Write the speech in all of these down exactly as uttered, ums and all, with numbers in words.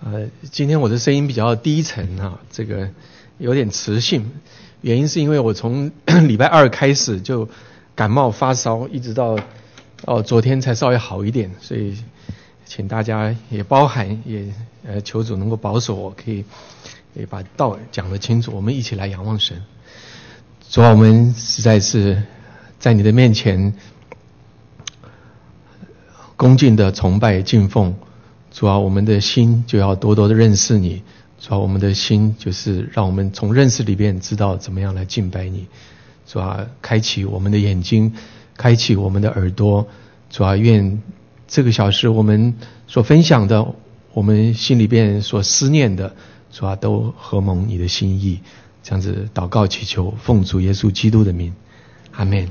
呃，今天我的声音比较低沉啊，这个有点磁性，原因是因为我从礼拜二开始就感冒发烧，一直到哦昨天才稍微好一点，所以请大家也包涵，也呃求主能够保守我，可以也把道讲得清楚。我们一起来仰望神。主啊，我们实在是在你的面前恭敬的崇拜敬奉。主啊，我们的心就要多多的认识你。主啊，我们的心就是让我们从认识里边知道怎么样来敬拜你。主啊，开启我们的眼睛，开启我们的耳朵。主啊，愿这个小时我们所分享的，我们心里边所思念的，主啊，都合蒙你的心意。这样子祷告祈求，奉主耶稣基督的名，阿们。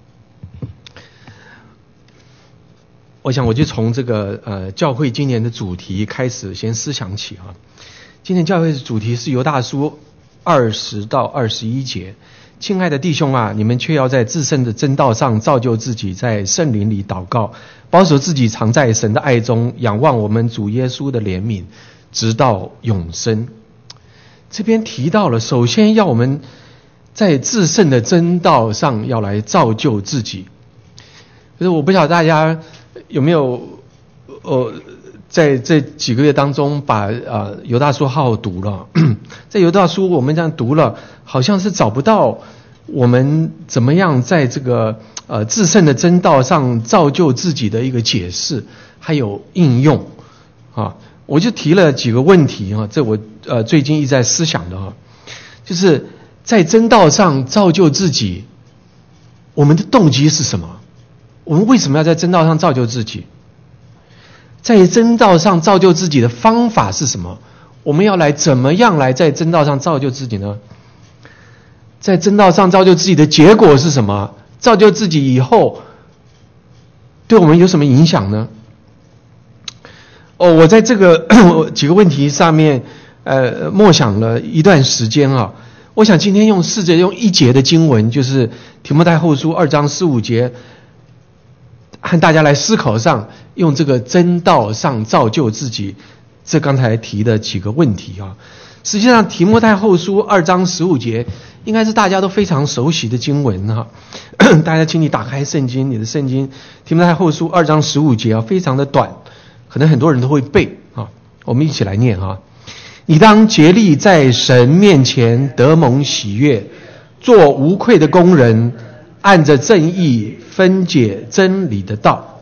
我想我就从这个呃教会今年的主题开始先思想起啊。今年教会的主题是犹大书二十到二十一节。亲爱的弟兄啊，你们却要在至圣的真道上造就自己，在圣灵里祷告，保守自己常在神的爱中，仰望我们主耶稣的怜悯，直到永生。这边提到了，首先要我们在至圣的真道上要来造就自己。可是我不晓得大家有没有呃，在这几个月当中把呃犹大书好好读了。在犹大书我们这样读了，好像是找不到我们怎么样在这个呃至圣的真道上造就自己的一个解释，还有应用啊。我就提了几个问题啊，这我呃最近一直在思想的啊，就是在真道上造就自己，我们的动机是什么？我们为什么要在真道上造就自己？在真道上造就自己的方法是什么？我们要来怎么样来在真道上造就自己呢？在真道上造就自己的结果是什么？造就自己以后对我们有什么影响呢？哦，我在这个几个问题上面呃默想了一段时间啊。我想今天用试着用一节的经文，就是提摩太后书二章十五节，和大家来思考上，用这个真道上造就自己，这刚才提的几个问题啊。实际上提摩太后书二章十五节应该是大家都非常熟悉的经文哈、啊。大家请你打开圣经，你的圣经提摩太后书二章十五节啊，非常的短，可能很多人都会背啊。我们一起来念啊。你当竭力在神面前得蒙喜悦，做无愧的工人，按着正义分解真理的道。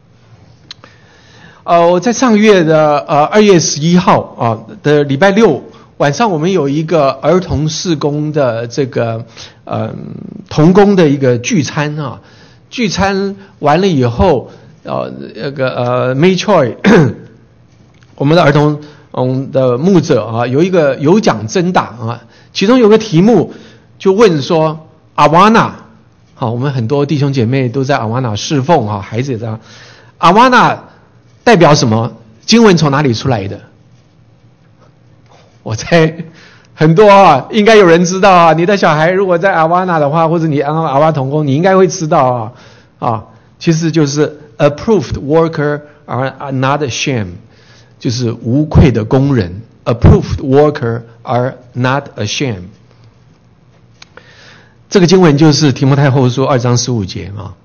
呃，我在上个月的呃二月十一号啊的礼拜六晚上，我们有一个儿童事工的这个呃童工的一个聚餐啊。聚餐完了以后，呃那个呃 May Choi 我们的儿童嗯的牧者啊，有一个有奖征答啊，其中有个题目就问说阿瓦纳。好，我们很多弟兄姐妹都在阿瓦纳侍奉啊，孩子也在。阿瓦纳代表什么？经文从哪里出来的？我猜很多啊，应该有人知道啊。你的小孩如果在阿瓦纳的话，或者你阿阿瓦同工，你应该会知道啊。啊，其实就是 approved worker are not ashamed， 就是无愧的工人。approved worker are not ashamed。这个经文就是提摩太后书二章十五节啊，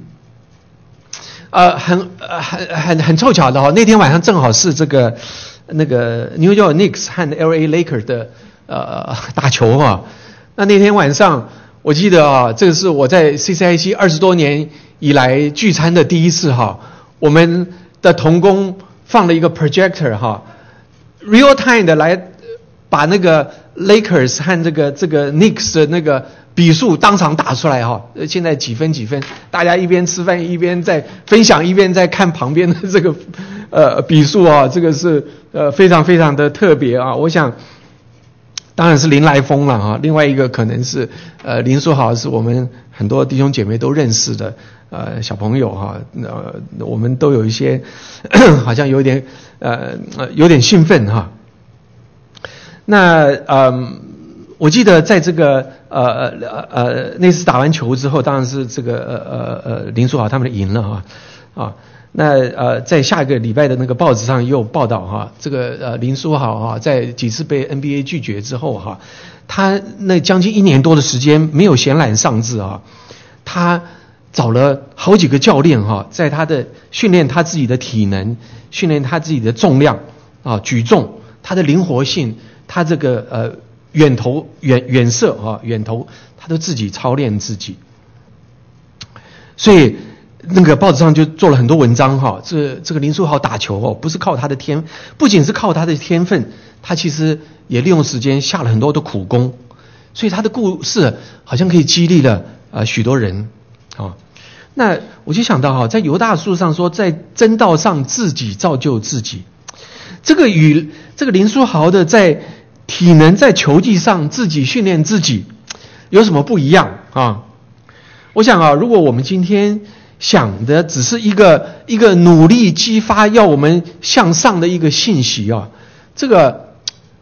呃，很呃很很很凑巧的哦，那天晚上正好是这个那个 New York Knicks 和 L A Lakers 的呃打球啊。那那天晚上我记得啊，这个是我在 C C I C 二十多年以来聚餐的第一次哈。我们的同工放了一个 projector 哈 ，real time 的来把那个 Lakers 和这个这个 Knicks 的那个比数当场打出来哈，现在几分几分，大家一边吃饭一边在分享，一边在看旁边的这个呃比数啊，这个是呃非常非常的特别啊。我想当然是林来疯了啊，另外一个可能是呃林书豪，是我们很多弟兄姐妹都认识的呃小朋友哈，呃我们都有一些好像有点呃有点兴奋哈。那呃我记得在这个呃呃呃那次打完球之后，当然是这个呃呃呃林书豪他们赢了啊啊。 那呃，在下个礼拜的那个报纸上也有报道哈，这个呃林书豪哈，在几次被 N B A 拒绝之后哈，他那将近一年多的时间没有闲懒丧志啊，他找了好几个教练哈，在他的训练他自己的体能，训练他自己的重量啊，举重，他的灵活性，他这个呃远投远远射啊，远投他都自己操练自己，所以。那个报纸上就做了很多文章哈，这这个林书豪打球哦，不是靠他的天，不仅是靠他的天分，他其实也利用时间下了很多的苦功，所以他的故事好像可以激励了呃许多人啊。那我就想到哈，在犹大书上说，在真道上自己造就自己，这个与这个林书豪的在体能在球技上自己训练自己有什么不一样啊？我想啊，如果我们今天想的只是一个一个努力激发要我们向上的一个信息啊，这个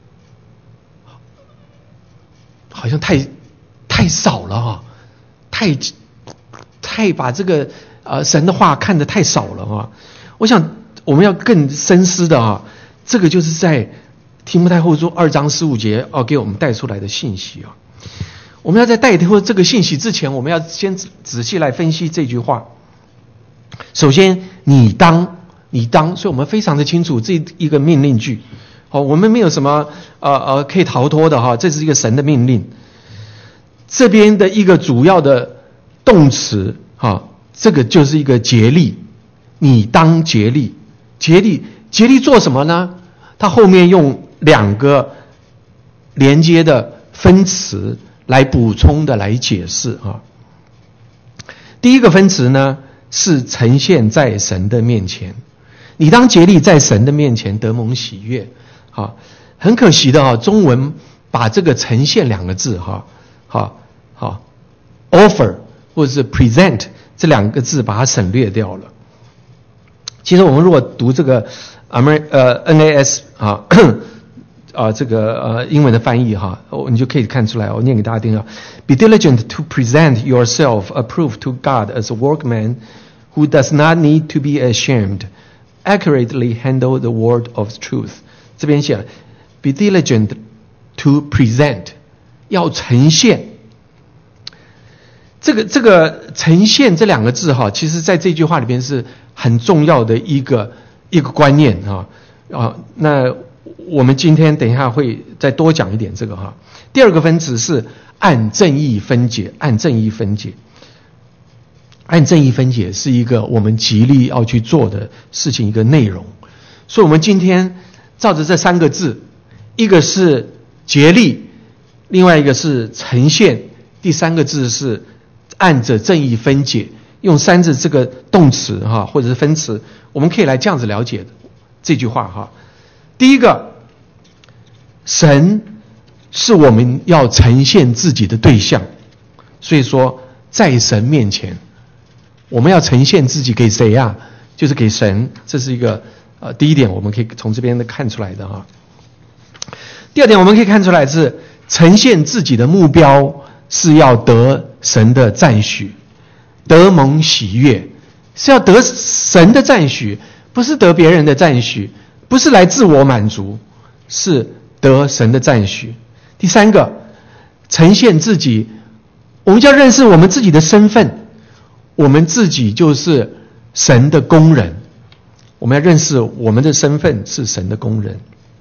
好像太太少了哈，太太把这个呃神的话看得太少了哈。我想我们要更深思的啊，这个就是在提摩太后书二章十五节哦给我们带出来的信息啊。我们要在带出这个信息之前，我们要先仔细来分析这句话。首先，你当，你当，所以我们非常的清楚这一个命令句，好，我们没有什么呃呃可以逃脱的哈，这是一个神的命令。这边的一个主要的动词哈，这个就是一个竭力，你当竭力，竭力，竭力做什么呢？它后面用两个连接的分词来补充的来解释啊。第一个分词呢，是呈现在神的面前，你当竭力在神的面前得蒙喜悦。好，很可惜的哈，中文把这个呈现两个字哈，好好 offer 或者是 present 这两个字把它省略掉了。其实我们如果读这个 Amer 呃 N A S 啊啊这个呃英文的翻译哈，你就可以看出来，我念给大家听啊。Be diligent to present yourself approved to God as a workman who does not need to be ashamed, accurately handle the word of truth. 这边写了 Be diligent to present， 要呈现。这个这个呈现这两个字哈，其实在这句话里边是很重要的一个一个观念哈啊。那我们今天等一下会再多讲一点这个哈。第二个分词是按正义分解，按正义分解，按正义分解是一个我们极力要去做的事情，一个内容。所以我们今天照着这三个字，一个是竭力，另外一个是呈现，第三个字是按着正义分解，用三字这个动词哈或者是分词，我们可以来这样子了解这句话哈。第一个，神是我们要呈现自己的对象，所以说在神面前我们要呈现自己给谁呀、啊？就是给神，这是一个呃第一点，我们可以从这边的看出来的哈。第二点，我们可以看出来是呈现自己的目标是要得神的赞许，得蒙喜悦，是要得神的赞许，不是得别人的赞许，不是来自我满足，是得神的赞许。第三个，呈现自己，我们就要认识我们自己的身份，我们自己就是神的工人，我们要认识我们的身份是神的工人。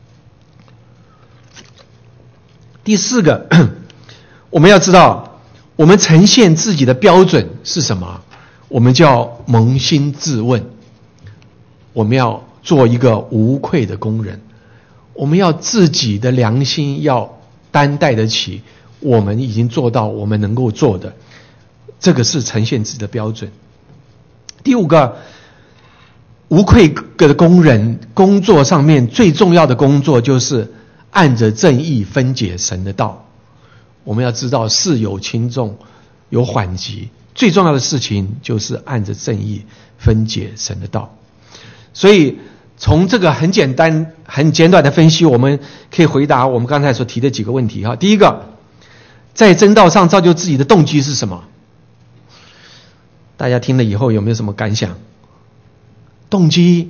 第四个，我们要知道我们呈现自己的标准是什么，我们叫扪心自问，我们要做一个无愧的工人，我们要自己的良心要担待得起，我们已经做到我们能够做的，这个是呈现自己的标准。第五个，无愧的工人工作上面最重要的工作就是按着正义分解神的道。我们要知道事有轻重有缓急，最重要的事情就是按着正义分解神的道。所以从这个很简单很简短的分析，我们可以回答我们刚才所提的几个问题哈。第一个，在真道上造就自己的动机是什么？大家听了以后有没有什么感想？ 动机，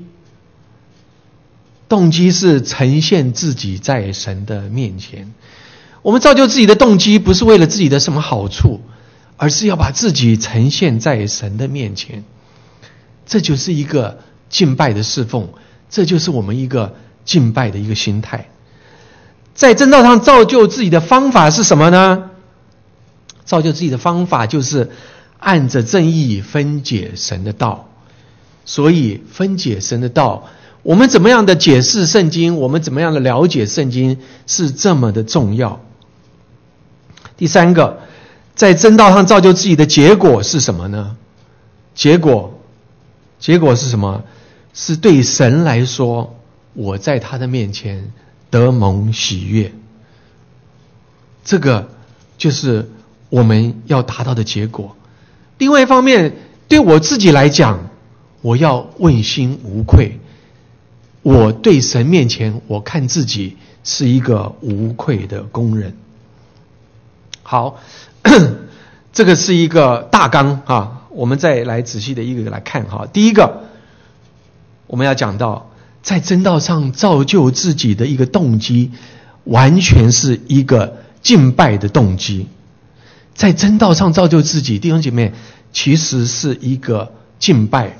动机是呈现自己在神的面前。我们造就自己的动机不是为了自己的什么好处，而是要把自己呈现在神的面前。这就是一个敬拜的侍奉，这就是我们一个敬拜的一个心态。在真道上造就自己的方法是什么呢？造就自己的方法就是按着正义分解神的道。所以分解神的道，我们怎么样的解释圣经，我们怎么样的了解圣经是这么的重要。第三个，在真道上造就自己的结果是什么呢？结果结果是什么？是对神来说，我在他的面前得蒙喜悦。这个就是我们要达到的结果。另外一方面，对我自己来讲，我要问心无愧。我对神面前，我看自己是一个无愧的工人。好，这个是一个大纲啊，我们再来仔细的一个一个来看哈。第一个，我们要讲到在真道上造就自己的一个动机，完全是一个敬拜的动机。在真道上造就自己，弟兄姐妹，其实是一个敬拜。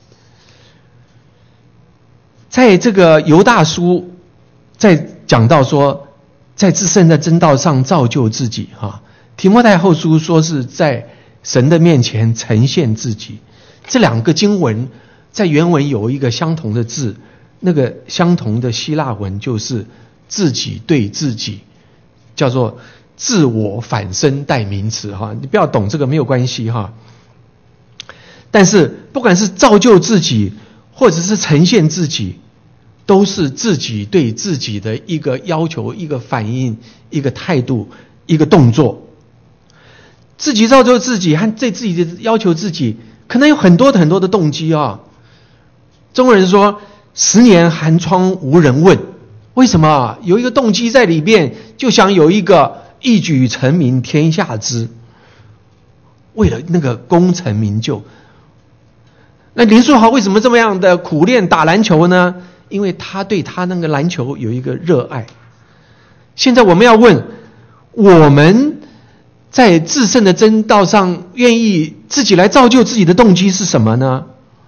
在这个犹大书在讲到说，在至圣的真道上造就自己哈。提摩太后书说是在神的面前呈现自己。这两个经文在原文有一个相同的字，那个相同的希腊文就是自己对自己，叫做自我反身代名词哈。你不要懂这个没有关系哈。但是不管是造就自己或者是呈现自己，都是自己对自己的一个要求、一个反应、一个态度、一个动作。自己造就自己和对自己的要求自己，可能有很多很多的动机啊。中国人说十年寒窗无人问，为什么？有一个动机在里边，就想有一个一举成名天下知，为了那个功成名就。那林书豪为什么这么样的苦练打篮球呢？因为他对他那个篮球有一个热爱。现在我们要问，我们在至圣的真道上愿意自己来造就自己的动机是什么呢？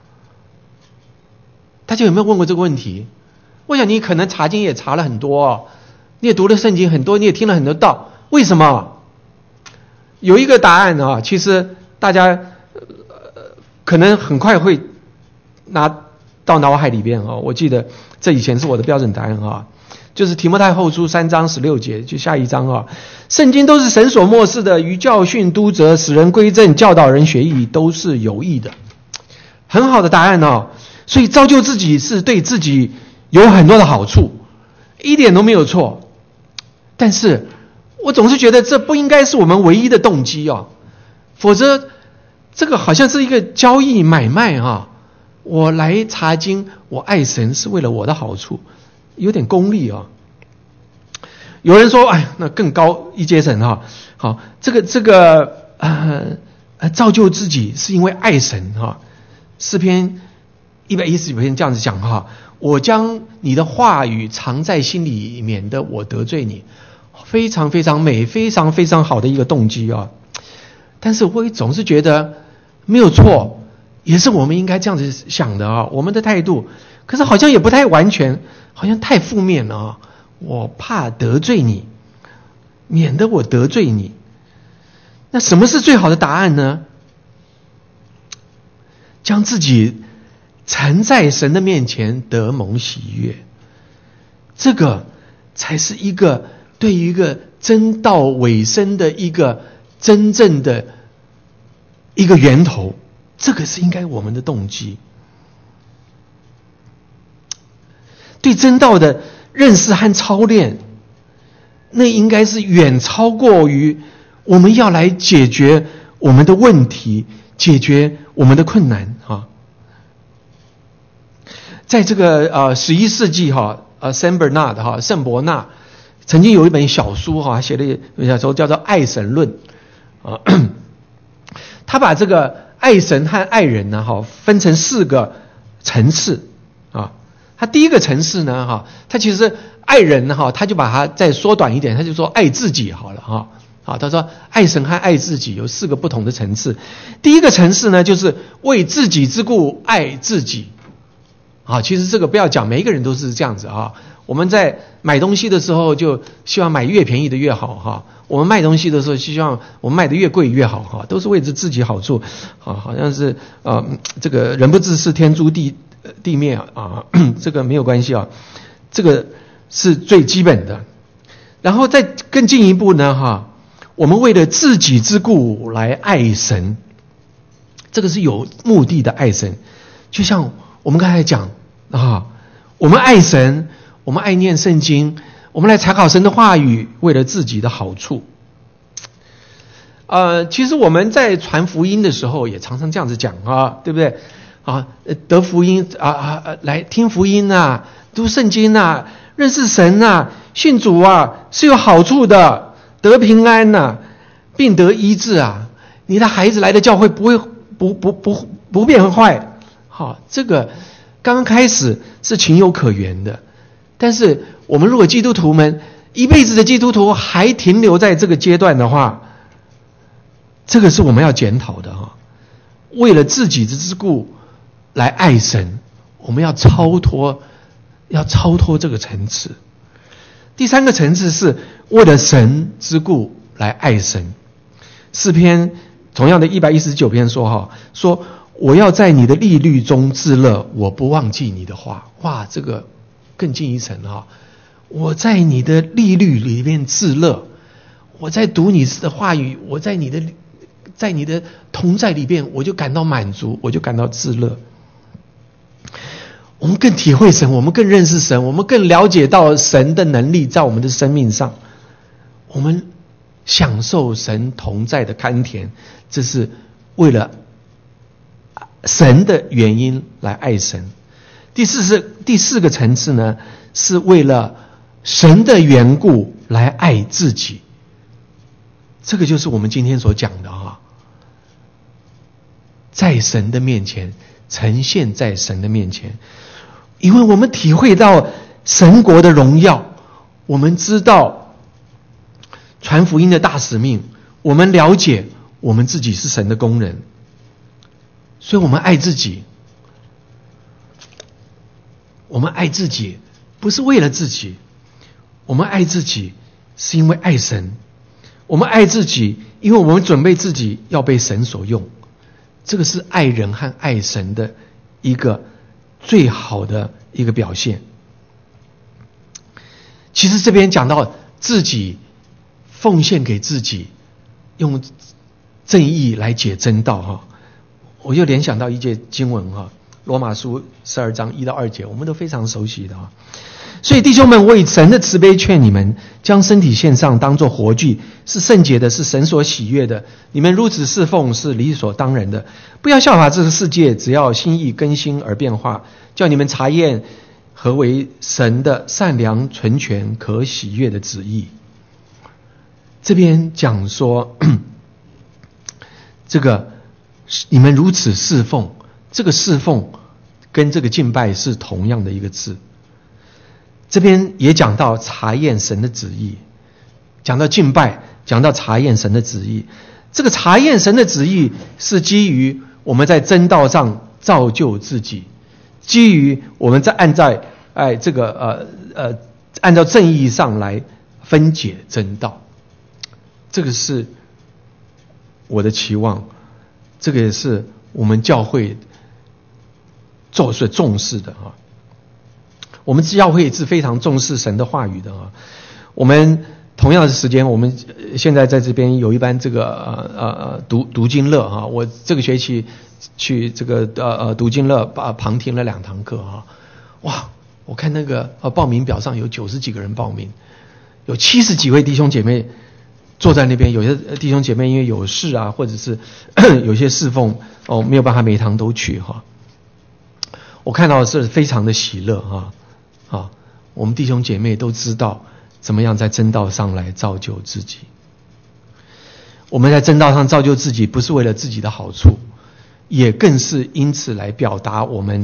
大家有没有问过这个问题？我想你可能查经也查了很多哦，你也读了圣经很多，你也听了很多道，为什么？有一个答案啊，其实大家、呃、可能很快会拿到脑海里边啊。我记得这以前是我的标准答案啊，就是提摩太后书三章十六节，就下一章啊。圣经都是神所默示的，于教训、督责、使人归正、教导人学义，都是有益的。很好的答案哦。所以造就自己是对自己有很多的好处，一点都没有错。但是我总是觉得这不应该是我们唯一的动机哦，否则这个好像是一个交易买卖啊。我来查经，我爱神是为了我的好处，有点功利啊。有人说，哎，那更高一阶层哈，好，这个这个呃呃造就自己是因为爱神哈。诗篇一百一十九篇这样子讲哈，我将你的话语藏在心里，免得我得罪你。非常非常美，非常非常好的一个动机啊。但是我总是觉得没有错，也是我们应该这样子想的啊，我们的态度。可是好像也不太完全，好像太负面了啊。我怕得罪你，免得我得罪你。那什么是最好的答案呢？将自己呈在神的面前得蒙喜悦，这个才是一个对于一个真道委身的一个真正的一个源头，这个是应该我们的动机。对真道的认识和操练，那应该是远超过于我们要来解决我们的问题，解决我们的困难哈。在这个呃十一世纪哈，呃圣伯纳的哈圣伯纳曾经有一本小书哈，写的小说叫做《爱神论》啊，他把这个爱神和爱人呢哈分成四个层次啊。他第一个层次呢，哈，他其实爱人哈，他就把它再缩短一点，他就说爱自己好了哈。好，他说爱神和爱自己有四个不同的层次。第一个层次呢，就是为自己之故爱自己。啊，其实这个不要讲，每一个人都是这样子啊。我们在买东西的时候，就希望买越便宜的越好哈。我们卖东西的时候，希望我们卖的越贵越好哈，都是为着自己好处。啊，好像是呃，这个人不自私，天诛地地灭啊，这个没有关系啊，这个是最基本的。然后再更进一步呢，哈，我们为了自己之故来爱神，这个是有目的的爱神。就像我们刚才讲啊，我们爱神，我们爱念圣经，我们来查考神的话语，为了自己的好处。呃，其实我们在传福音的时候也常常这样子讲啊，对不对？啊，得福音啊啊，来听福音啊，读圣经啊，认识神啊，信主啊，是有好处的，得平安呐、啊，并得医治啊。你的孩子来的教会不会不不不不变坏。好，这个刚刚开始是情有可原的，但是我们如果基督徒们一辈子的基督徒还停留在这个阶段的话，这个是我们要检讨的哈。为了自己之故来爱神，我们要超脱，要超脱这个层次。第三个层次是为了神之故来爱神。诗篇同样的一百一十九篇说哈，说我要在你的律例中自乐，我不忘记你的话。哇，这个更进一层哈，我在你的律例里面自乐，我在读你的话语，我在你的在你的同在里边，我就感到满足，我就感到自乐。我们更体会神，我们更认识神，我们更了解到神的能力在我们的生命上，我们享受神同在的甘甜，这是为了神的原因来爱神。第四是第四个层次呢，是为了神的缘故来爱自己。这个就是我们今天所讲的哈，在神的面前，呈现在神的面前，因为我们体会到神国的荣耀，我们知道传福音的大使命，我们了解我们自己是神的工人，所以我们爱自己。我们爱自己不是为了自己，我们爱自己是因为爱神，我们爱自己因为我们准备自己要被神所用。这个是爱人和爱神的一个最好的一个表现。其实这边讲到自己奉献给自己，用正义来解真道哈，我就联想到一节经文哈，罗马书十二章一到二节，我们都非常熟悉的哈。所以弟兄们，我以神的慈悲劝你们，将身体献上，当作活祭，是圣洁的，是神所喜悦的。你们如此侍奉，是理所当然的。不要效法这个世界，只要心意更新而变化，叫你们查验何为神的善良、纯全、可喜悦的旨意。这边讲说，这个你们如此侍奉，这个侍奉跟这个敬拜是同样的一个字。这边也讲到查验神的旨意，讲到敬拜，讲到查验神的旨意。这个查验神的旨意是基于我们在真道上造就自己，基于我们在按在哎这个呃呃按照正义上来分解真道。这个是我的期望，这个也是我们教会做所重视的啊。我们教会是非常重视神的话语的啊。我们同样的时间，我们现在在这边有一班这个呃呃读读经乐啊，我这个学期去这个呃呃读经乐啊旁听了两堂课啊，哇！我看那个呃报名表上有九十几个人报名，有七十几位弟兄姐妹坐在那边，有些弟兄姐妹因为有事啊，或者是有些侍奉哦没有办法每一堂都去哈。我看到是非常的喜乐哈。啊，我们弟兄姐妹都知道怎么样在真道上来造就自己。我们在真道上造就自己，不是为了自己的好处，也更是因此来表达我们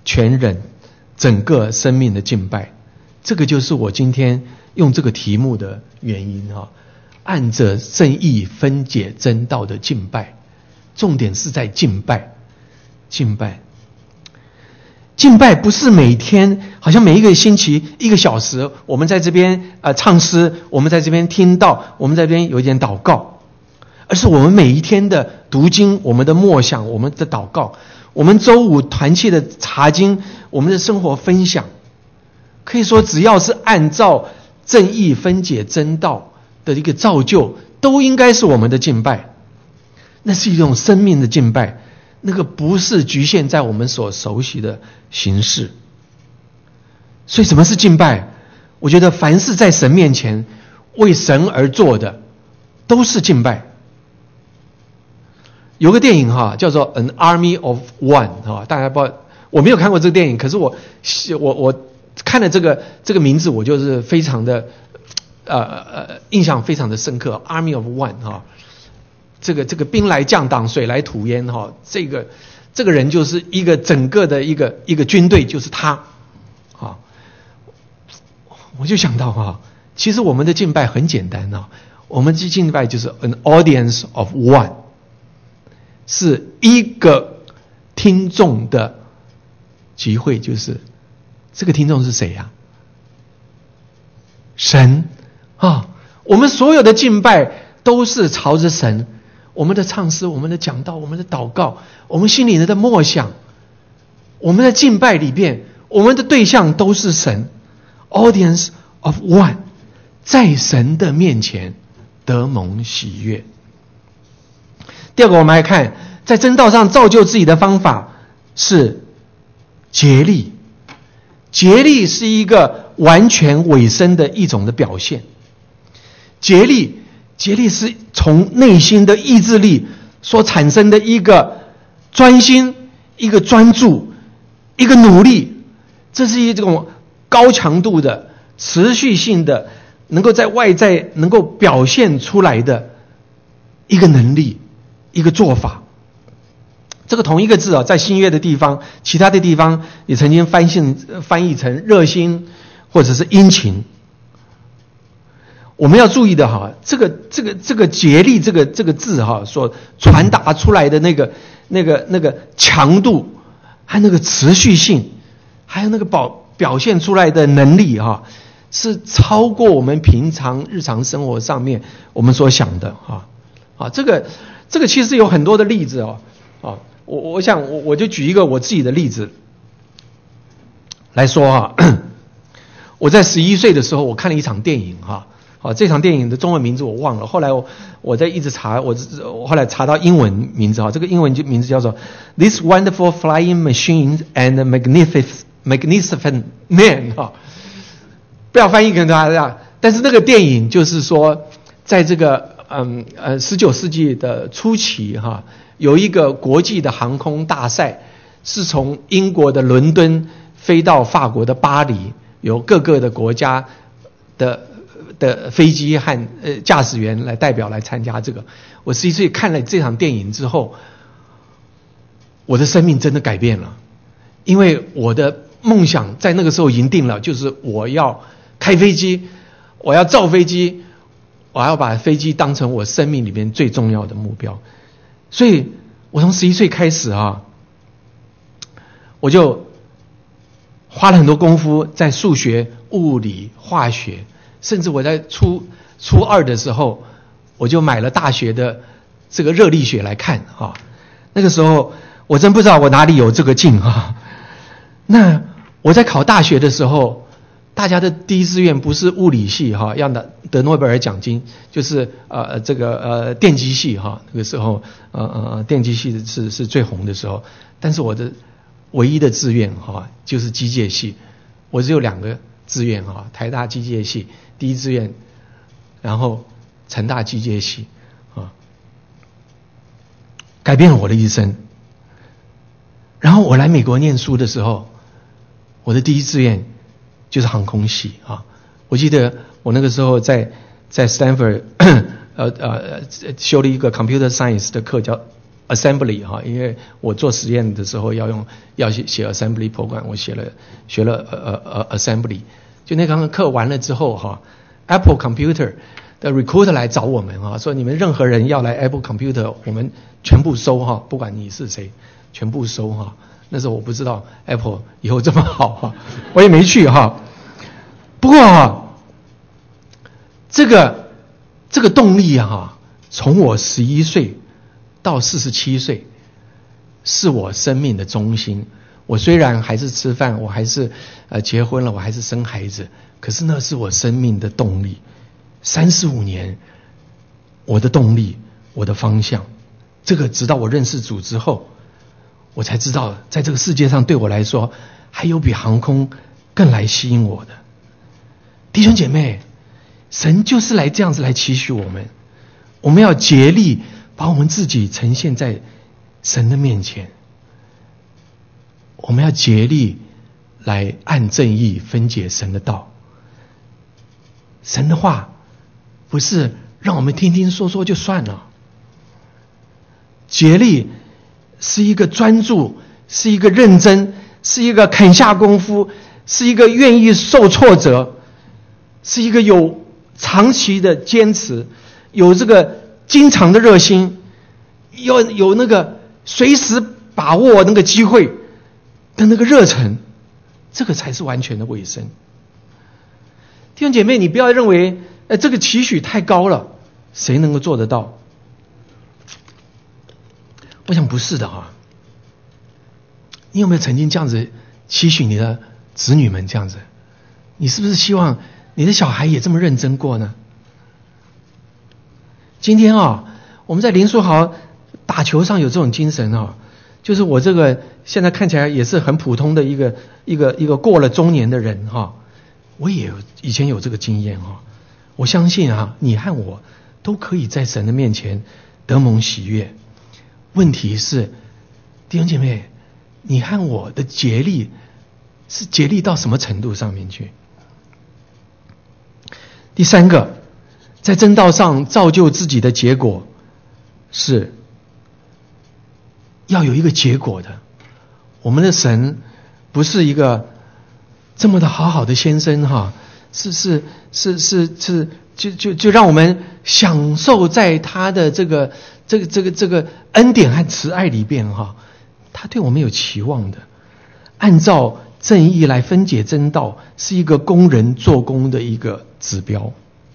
全人、整个生命的敬拜。这个就是我今天用这个题目的原因哈，按着正义分解真道的敬拜，重点是在敬拜，敬拜，敬拜不是每天好像每一个星期一个小时，我们在这边呃唱诗，我们在这边听到，我们在这边有一点祷告，而是我们每一天的读经，我们的默想，我们的祷告，我们周五团契的查经，我们的生活分享，可以说只要是按照正义分解真道的一个造就，都应该是我们的敬拜。那是一种生命的敬拜，那个不是局限在我们所熟悉的形式。所以什么是敬拜？我觉得凡是在神面前为神而做的都是敬拜。有个电影哈叫做 An Army of One 哈，大家不知道，我没有看过这个电影，可是我我我看了这个这个名字，我就是非常的呃呃印象非常的深刻。 Army of One 哈，这个这个兵来将挡，水来土掩哈，这个这个人就是一个整个的一个一个军队，就是他啊。我就想到哈，其实我们的敬拜很简单啊，我们的敬拜就是 an audience of one， 是一个听众的集会，就是这个听众是谁呀、啊？神啊！我们所有的敬拜都是朝着神，我们的唱诗，我们的讲道，我们的祷告，我们心里的默想，我们的敬拜里边，我们的对象都是神。Audience of one， 在神的面前得蒙喜悦。第二个，我们来看在真道上造就自己的方法是竭力。竭力是一个完全委身的一种的表现。竭力，竭力是从内心的意志力所产生的一个专心、一个专注、一个努力，这是一种高强度的、持续性的，能够在外在能够表现出来的一个能力、一个做法。这个同一个字啊，在新约的地方，其他的地方也曾经翻译翻译成热心或者是殷勤。我们要注意的哈，这个这个这个竭力这个这个字哈，所传达出来的那个那个那个强度，还有那个持续性，还有那个表表现出来的能力哈，是超过我们平常日常生活上面我们所想的哈啊，这个这个其实有很多的例子哦啊，我我想我我就举一个我自己的例子来说哈，我在十一岁的时候，我看了一场电影哈。好，这场电影的中文名字我忘了，后来我我在一直查，我我后来查到英文名字哈，这个英文名字叫做 This Wonderful Flying Machine and Magnificent Magnificent Man 哈，不要翻译跟大家，但是那个电影就是说，在这个嗯呃十九世纪的初期哈，有一个国际的航空大赛，是从英国的伦敦飞到法国的巴黎，有各个的国家的。的飞机和呃驾驶员来代表来参加这个。我十一岁看了这场电影之后，我的生命真的改变了，因为我的梦想在那个时候已经定了，就是我要开飞机，我要造飞机，我要把飞机当成我生命里面最重要的目标。所以我从十一岁开始啊，我就花了很多功夫在数学、物理、化学。甚至我在初初二的时候，我就买了大学的这个热力学来看哈。那个时候我真不知道我哪里有这个劲哈。那我在考大学的时候，大家的第一志愿不是物理系哈，要拿得诺贝尔奖金，就是呃这个呃电机系哈。那个时候呃呃电机系是是最红的时候，但是我的唯一的志愿哈就是机械系，我只有两个志愿哈，台大机械系。第一志愿，然后成大机械系啊，改变了我的一生。然后我来美国念书的时候，我的第一志愿就是航空系啊。我记得我那个时候在在 Stanford 呃呃修了一个 Computer Science 的课，叫 assembly 哈，因为我做实验的时候要用要写写 assembly program， 我写了学了呃呃 assembly。就那堂课完了之后哈 ，Apple Computer 的 recruiter 来找我们哈，说你们任何人要来 Apple Computer， 我们全部收哈，不管你是谁，全部收哈。那时候我不知道 Apple 以后这么好哈，我也没去哈。不过哈，这个这个动力啊哈，从我十一岁到四十七岁，是我生命的中心。我虽然还是吃饭，我还是呃结婚了，我还是生孩子，可是那是我生命的动力。三十五年，我的动力，我的方向，这个直到我认识主之后，我才知道，在这个世界上对我来说，还有比航空更来吸引我的。弟兄姐妹，神就是来这样子来期许我们，我们要竭力把我们自己呈现在神的面前，我们要竭力来按正义分解神的道。神的话不是让我们听听说说就算了，竭力是一个专注，是一个认真，是一个肯下功夫，是一个愿意受挫折，是一个有长期的坚持，有这个经常的热心，要有那个随时把握那个机会的那个热忱，这个才是完全的委身。弟兄姐妹，你不要认为呃这个期许太高了，谁能够做得到？我想不是的哈。你有没有曾经这样子期许你的子女们这样子？你是不是希望你的小孩也这么认真过呢？今天啊，我们在林书豪打球上有这种精神啊，就是我这个现在看起来也是很普通的一个一个一个过了中年的人哈，我也有以前有这个经验哈。我相信啊，你和我都可以在神的面前得蒙喜悦。问题是，弟兄姐妹，你和我的竭力是竭力到什么程度上面去？第三个，在真道上造就自己的结果是要有一个结果的。我们的神不是一个这么的好好的先生哈，是是是是是，就就就让我们享受在他的这个这个这个这个恩典和慈爱里边哈，他对我们有期望的，按照正义来分解真道，是一个工人做工的一个指标。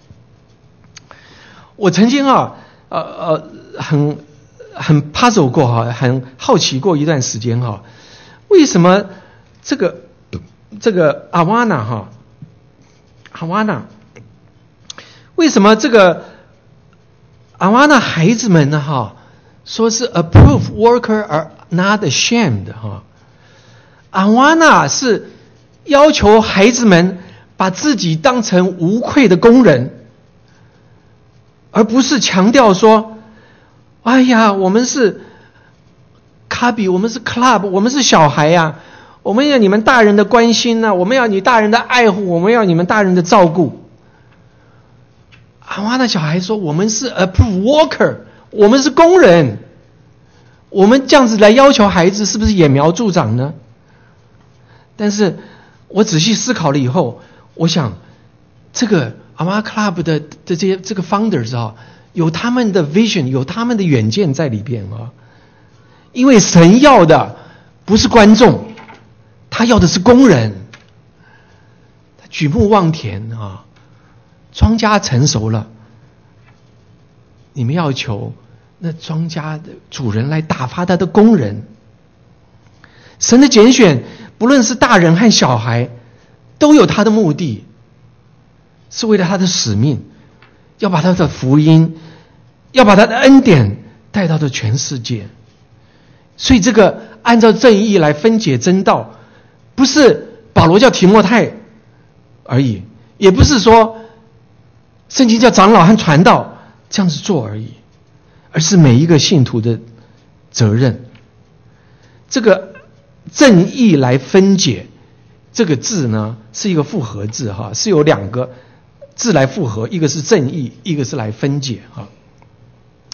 我曾经啊，呃呃，很很 puzzle 过哈，很好奇过一段时间哈，为什么这个这个阿瓦纳哈，阿瓦纳，为什么这个阿瓦纳孩子们呢哈，说是 approved worker are not ashamed 哈，阿瓦纳是要求孩子们把自己当成无愧的工人。而不是强调说，哎呀，我们是卡比，我们是 club， 我们是小孩呀、啊，我们要你们大人的关心啊，我们要你大人的爱护，我们要你们大人的照顾。阿瓦那小孩说，我们是 approved worker， 我们是工人，我们这样子来要求孩子，是不是揠苗助长呢？但是我仔细思考了以后，我想这个阿玛 Club 的的这些这个 founders 啊，有他们的 vision， 有他们的远见在里边啊。因为神要的不是观众，他要的是工人。他举目望田啊，庄稼成熟了，你们要求那庄稼的主人来打发他的工人。神的拣选，不论是大人和小孩，都有他的目的。是为了他的使命，要把他的福音，要把他的恩典带到这全世界。所以这个按照正义来分解真道，不是保罗叫提摩太而已，也不是说圣经叫长老和传道这样子做而已，而是每一个信徒的责任。这个正义来分解这个字呢，是一个复合字哈，是有两个字来复合，一个是正义，一个是来分解哈。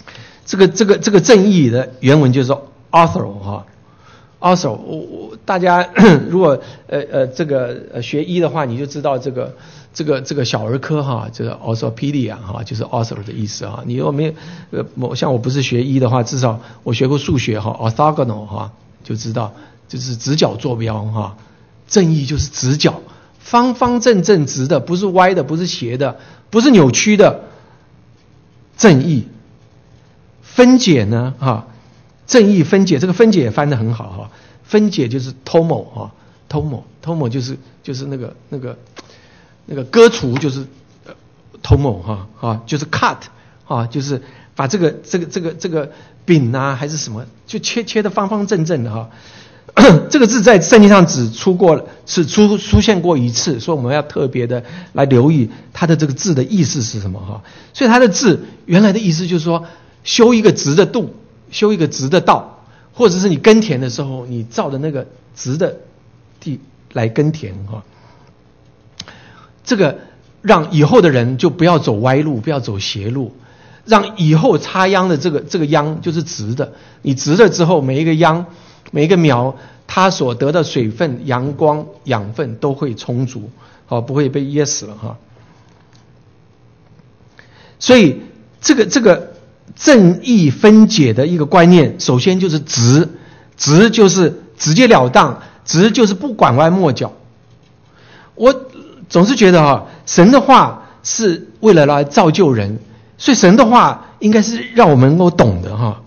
这个这个这个正义的原文就是说 author 哈 author 我我大家如果呃呃这个呃学医的话，你就知道这个这个这个小儿科哈，这个 orthopedia 哈，就是 author 的意思啊。你如果没有呃像我不是学医的话，至少我学过数学哈 orthogonal 哈，就知道就是直角坐标哈。正义就是直角，方方正正直的，不是歪的，不是斜的，不是扭曲的。正义分解呢哈，正义分解，这个分解也翻得很好哈。分解就是 tomo 哈 ，tomo tomo 就是就是那个那个那个割除就是 tomo 哈哈，就是 cut 啊，就是把这个这个这个这个饼啊还是什么，就切切得方方正正的哈。这个字在圣经上只出过是出出现过一次，所以我们要特别的来留意它的这个字的意思是什么哈。所以它的字原来的意思就是说修一个直的度，修一个直的道，或者是你耕田的时候你照的那个直的地来耕田哈。这个让以后的人就不要走歪路，不要走斜路，让以后插秧的这个这个秧就是直的，你直了之后每一个秧每一个苗它所得的水分、阳光、养分都会充足，好，不会被噎死了哈。所以这个这个正义分解的一个观念，首先就是直，直就是直截了当，直就是不拐弯抹角。我总是觉得哈，神的话是为了来造就人，所以神的话应该是让我们能够懂的哈。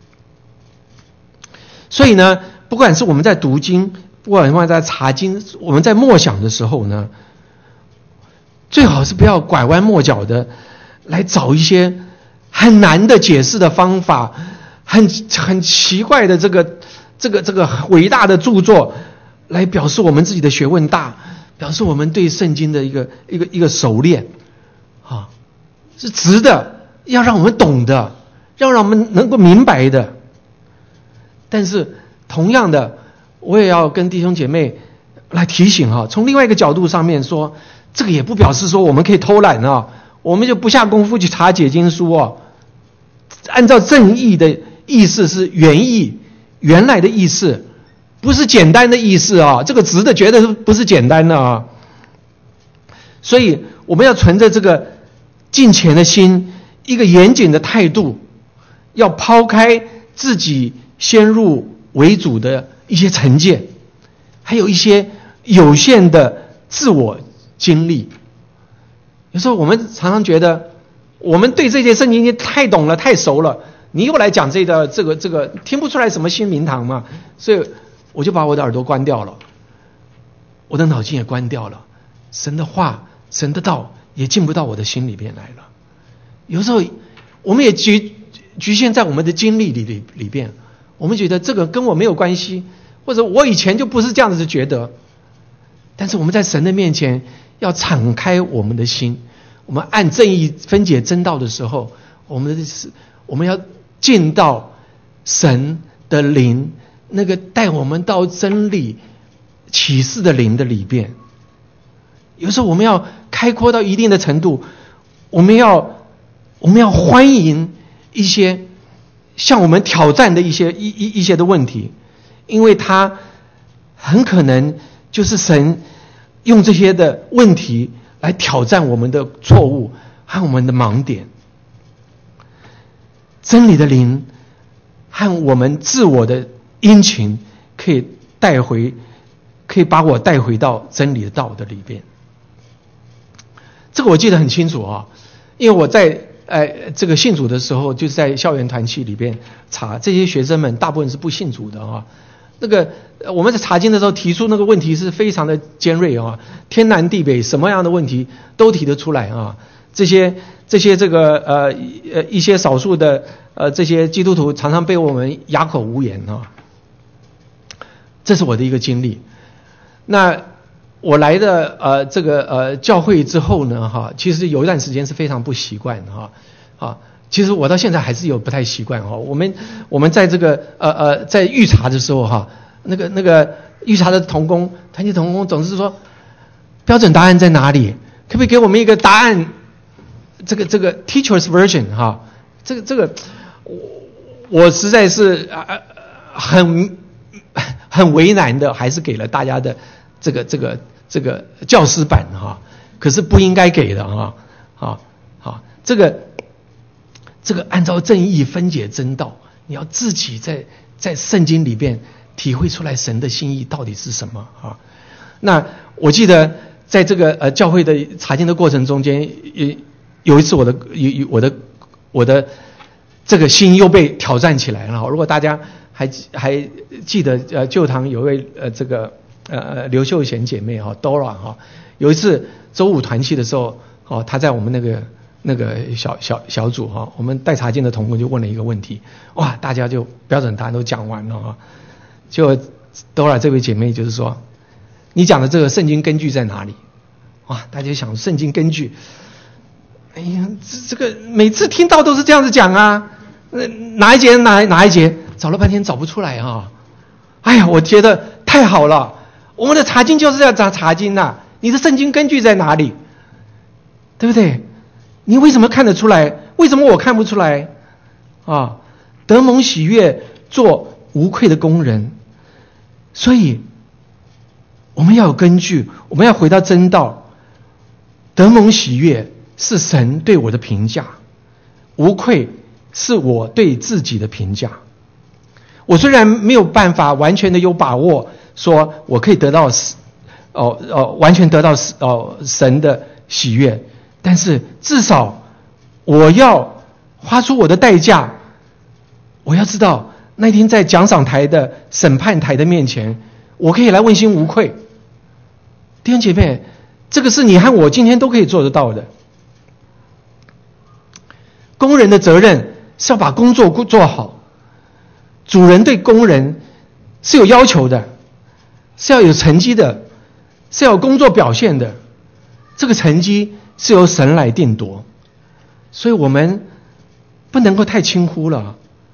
所以呢，不管是我们在读经，不管我们在查经，我们在默想的时候呢，最好是不要拐弯抹角的来找一些很难的解释的方法，很很奇怪的这个这个这个伟大的著作来表示我们自己的学问大，表示我们对圣经的一个一个一个熟练啊，是直的，要让我们懂的，要让我们能够明白的。但是同样的，我也要跟弟兄姐妹来提醒哈，从另外一个角度上面说，这个也不表示说我们可以偷懒啊，我们就不下功夫去查解经书啊。按照正义的意思是原意，原来的意思，不是简单的意思啊，这个直的绝对不是简单的啊。所以我们要存着这个敬虔的心，一个严谨的态度，要抛开自己先入为主的一些成见，还有一些有限的自我经历。有时候我们常常觉得我们对这些圣经太懂了，太熟了，你又来讲这个这个这个听不出来什么新名堂嘛，所以我就把我的耳朵关掉了，我的脑筋也关掉了，神的话神的道也进不到我的心里边来了。有时候我们也局局限在我们的经历里里里边，我们觉得这个跟我没有关系，或者我以前就不是这样子觉得。但是我们在神的面前要敞开我们的心，我们按正义分解真道的时候，我们的我们要进到神的灵，那个带我们到真理启示的灵的里边。有时候我们要开阔到一定的程度，我们要我们要欢迎一些向我们挑战的一些一一一些的问题，因为它很可能就是神用这些的问题来挑战我们的错误和我们的盲点。真理的灵和我们自我的殷勤可以带回，可以把我带回到真理的道的里边。这个我记得很清楚啊，因为我在呃这个信主的时候，就是在校园团契里边查，这些学生们大部分是不信主的啊。那个我们在查经的时候提出那个问题是非常的尖锐啊，天南地北什么样的问题都提得出来啊。这些这些这个呃呃一些少数的呃这些基督徒常常被我们哑口无言啊。这是我的一个经历。那我来的呃这个呃教会之后呢哈，其实有一段时间是非常不习惯的哈啊。其实我到现在还是有不太习惯哈。我们我们在这个呃呃在预查的时候哈，那个那个预查的同工团契同工总是说标准答案在哪里？可不可以给我们一个答案？这个这个 teacher's version 哈，这个这个我我实在是啊很很为难的，还是给了大家的这个这个这个教师版哈，可是不应该给的哈，啊啊这个这个按照正义分解真道，你要自己在在圣经里边体会出来神的心意到底是什么啊？那我记得在这个呃教会的查经的过程中间，有有一次我的有我的我的这个心又被挑战起来了。如果大家还还记得呃旧堂有位呃这个呃刘秀贤姐妹哈 Dora 哈，有一次周五团契的时候哦，她在我们那个那个小小小组哈，我们带查经的同工就问了一个问题，哇，大家就标准答案都讲完了哈，就 Dora 这位姐妹就是说，你讲的这个圣经根据在哪里？哇，大家想圣经根据，哎呀，这这个每次听到都是这样子讲啊，哪一节哪哪一节，找了半天找不出来啊！哎呀，我觉得太好了，我们的查经就是要查查经呐、啊，你的圣经根据在哪里？对不对？你为什么看得出来？为什么我看不出来？啊，得蒙喜悦，做无愧的工人。所以我们要有根据，我们要回到真道。得蒙喜悦是神对我的评价，无愧是我对自己的评价。我虽然没有办法完全的有把握，说我可以得到哦哦完全得到哦神的喜悦，但是至少我要花出我的代价，我要知道那天在奖赏台的审判台的面前，我可以来问心无愧。弟兄姐妹，这个是你和我今天都可以做得到的。工人的责任是要把工作做好，主人对工人是有要求的，是要有成绩的，是要有工作表现的，这个成绩是由神来定夺，所以我们不能够太轻忽了。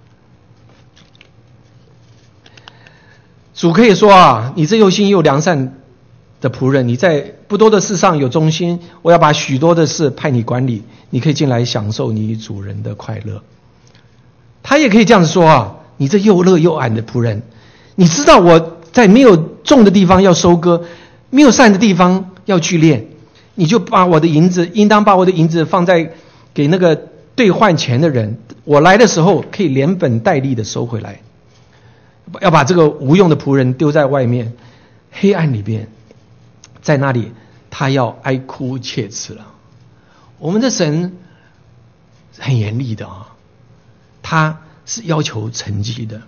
主可以说啊，你这又心又良善的仆人，你在不多的事上有忠心，我要把许多的事派你管理，你可以进来享受你主人的快乐。他也可以这样子说啊，你这又乐又安的仆人，你知道我在没有种的地方要收割，没有善的地方要聚敛，你就把我的银子，应当把我的银子放在给那个兑换钱的人，我来的时候可以连本带利的收回来。要把这个无用的仆人丢在外面黑暗里边，在那里他要哀哭切齿了。我们的神很严厉的啊，他是要求成绩的，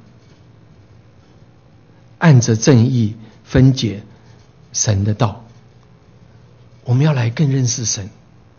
按着正义分解神的道。我们要来更认识神。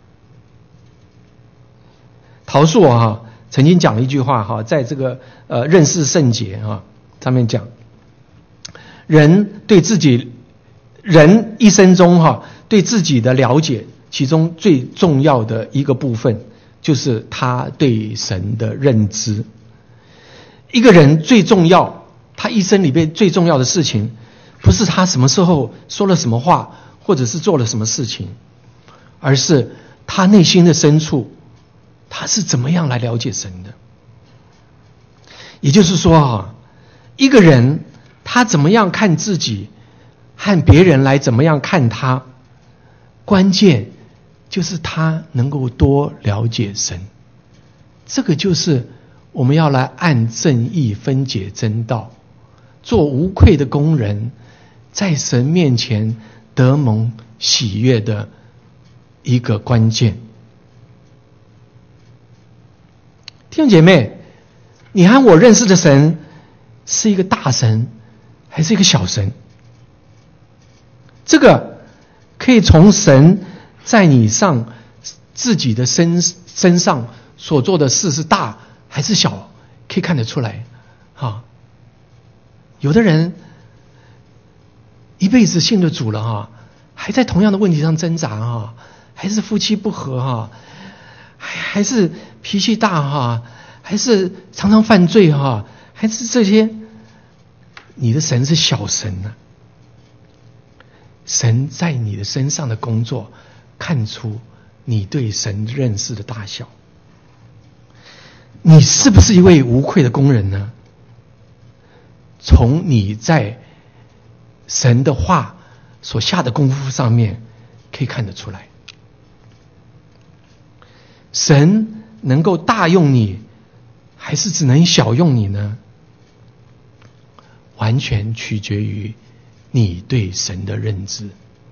陶树啊曾经讲了一句话哈，在这个呃认识圣洁啊上面讲，人对自己人一生中哈对自己的了解，其中最重要的一个部分就是他对神的认知。一个人最重要，他一生里边最重要的事情，不是他什么时候说了什么话，或者是做了什么事情，而是他内心的深处，他是怎么样来了解神的。也就是说啊，一个人他怎么样看自己，和别人来怎么样看他，关键就是他能够多了解神。这个就是我们要来按正义分解真道，做无愧的工人，在神面前得蒙喜悦的一个关键。弟兄姐妹，你和我认识的神是一个大神还是一个小神？这个可以从神在你上自己的身身上所做的事是大还是小，可以看得出来啊。有的人一辈子信了主了哈，还在同样的问题上挣扎哈，还是夫妻不和哈，还还是脾气大哈，还是常常犯罪哈，还是这些，你的神是小神呢、啊。神在你的身上的工作，看出你对神认识的大小。 你是不是一位无愧的工人呢？从你在神的话所下的功夫上面可以看得出来。神能够大用你，还是只能小用你呢？完全取决于你对神的认知。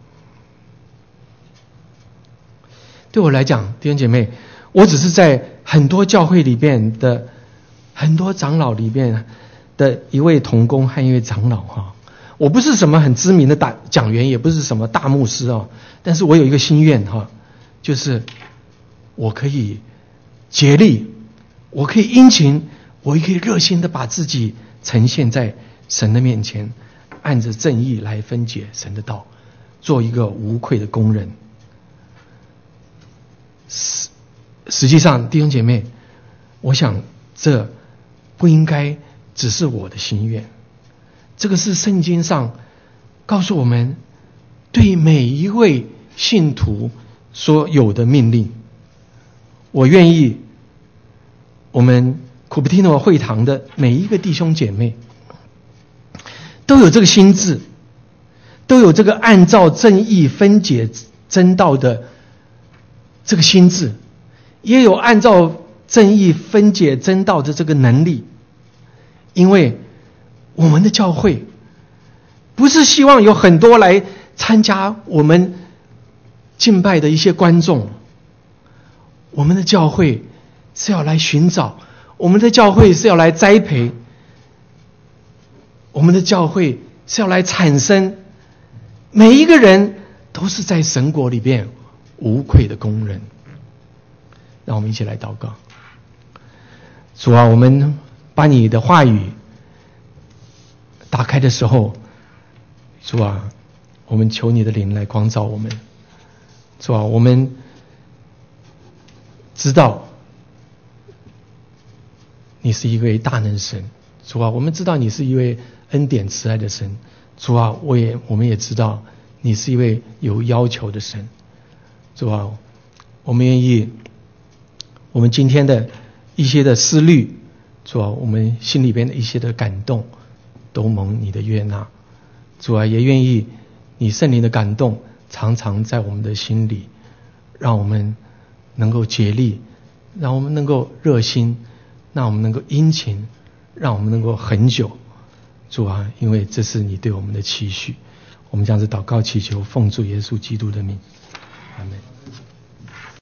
对我来讲，弟兄姐妹，我只是在很多教会里边的很多长老里边的一位同工和一位长老哈，我不是什么很知名的大讲员，也不是什么大牧师哦，但是我有一个心愿哈，就是我可以竭力，我可以殷勤，我也可以热心的把自己呈现在神的面前，按着正义来分解神的道，做一个无愧的工人。实实际上，弟兄姐妹，我想这不应该只是我的心愿，这个是圣经上告诉我们对每一位信徒所有的命令。我愿意我们古普提诺会堂的每一个弟兄姐妹都有这个心志，都有这个按照正义分解真道的这个心志，也有按照正义分解真道的这个能力。因为我们的教会不是希望有很多来参加我们敬拜的一些观众，我们的教会是要来寻找，我们的教会是要来栽培，我们的教会是要来产生，每一个人都是在神国里边无愧的工人。让我们一起来祷告。主啊，我们把你的话语打开的时候，主啊，我们求你的灵来光照我们。主啊，我们知道你是一位大能神。主啊，我们知道你是一位恩典慈爱的神。主啊，我也我们也知道你是一位有要求的神。主啊，我们愿意我们今天的一些的思虑，主啊，我们心里边的一些的感动都蒙你的悦纳。主啊，也愿意你圣灵的感动常常在我们的心里，让我们能够竭力，让我们能够热心，让我们能够殷勤，让我们能够恒久。主啊，因为这是你对我们的期许。我们将是祷告祈求，奉主耶稣基督的名，阿们。